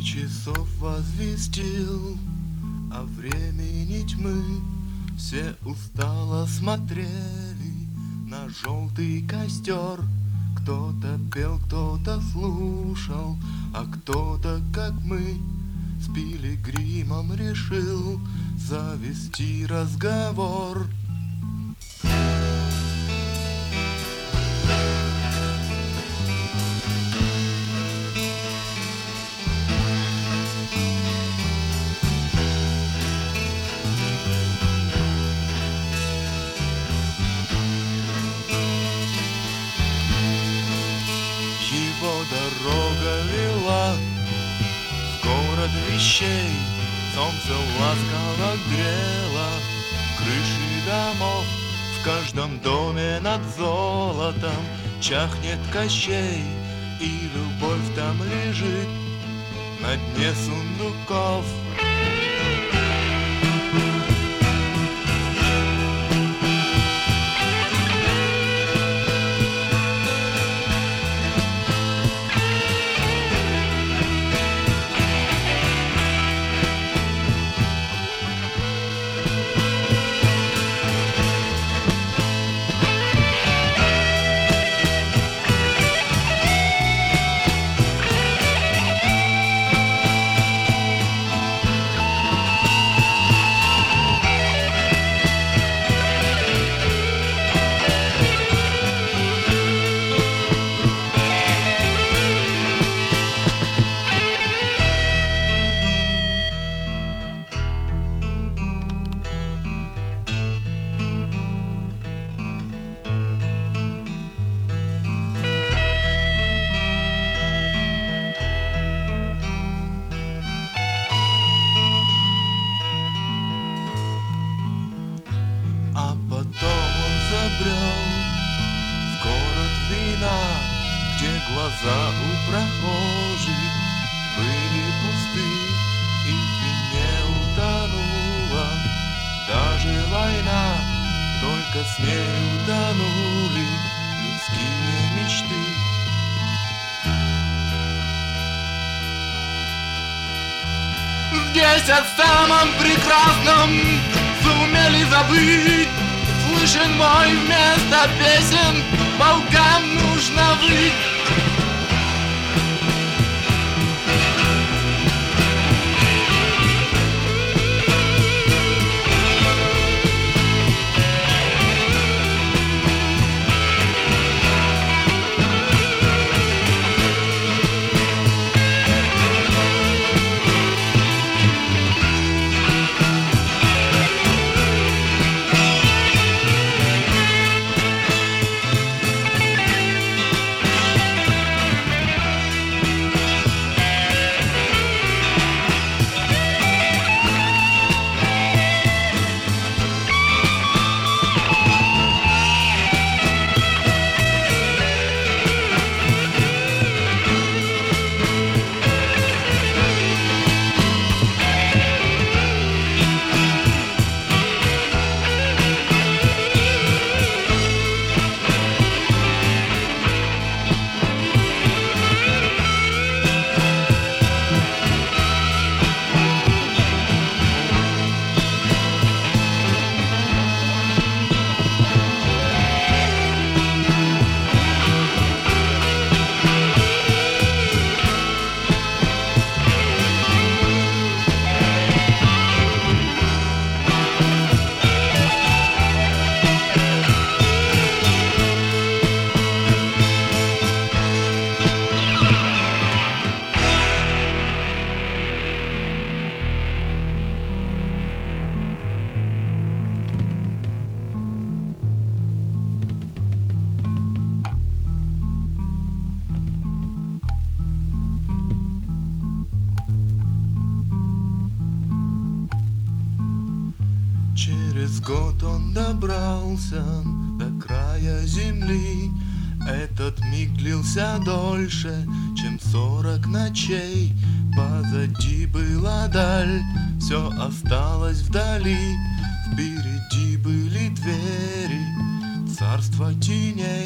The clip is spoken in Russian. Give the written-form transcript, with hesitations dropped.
Бой часов возвестил о времени тьмы. Все устало смотрели на желтый костер. Кто-то пел, кто-то слушал, а кто-то, как мы, с пилигримом решил завести разговор. Его дорога вела в город вещей, солнце ласково грело крыши домов. В каждом доме над золотом чахнет Кощей, и любовь там лежит на дне сундуков. А потом он забрел в город вина, где глаза у прохожих были пусты, и в вине утонула даже война. Только с ней утонули людские мечты. Здесь о самом прекрасном сумели забыть. Слышен мой вместо песен, волкам нужно выть. Через год он добрался до края земли. Этот миг длился дольше, чем 40 ночей. Позади была даль, все осталось вдали. Впереди были двери, царство теней.